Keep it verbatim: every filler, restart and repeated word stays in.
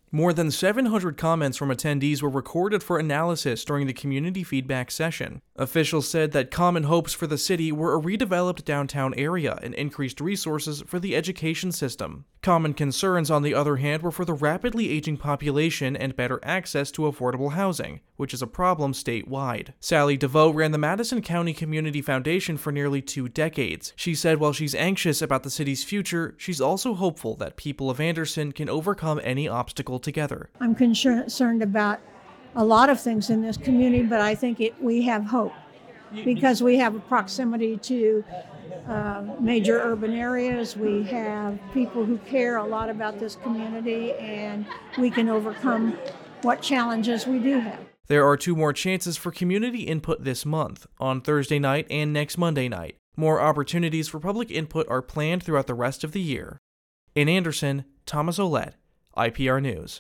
More than seven hundred comments from attendees were recorded for analysis during the community feedback session. Officials said that common hopes for the city were a redeveloped downtown area and increased resources for the education system. Common concerns, on the other hand, were for the rapidly aging population and better access to affordable housing, which is a problem statewide. Sally DeVoe ran the Madison County Community Foundation for nearly two decades. She said while she's anxious about the city's future, she's also hopeful that people of Anderson can overcome any obstacle together. I'm concerned about a lot of things in this community, but I think it, we have hope because we have a proximity to uh, major urban areas. We have people who care a lot about this community, and we can overcome what challenges we do have. There are two more chances for community input this month, on Thursday night and next Monday night. More opportunities for public input are planned throughout the rest of the year. In Anderson, Thomas Olette, I P R News.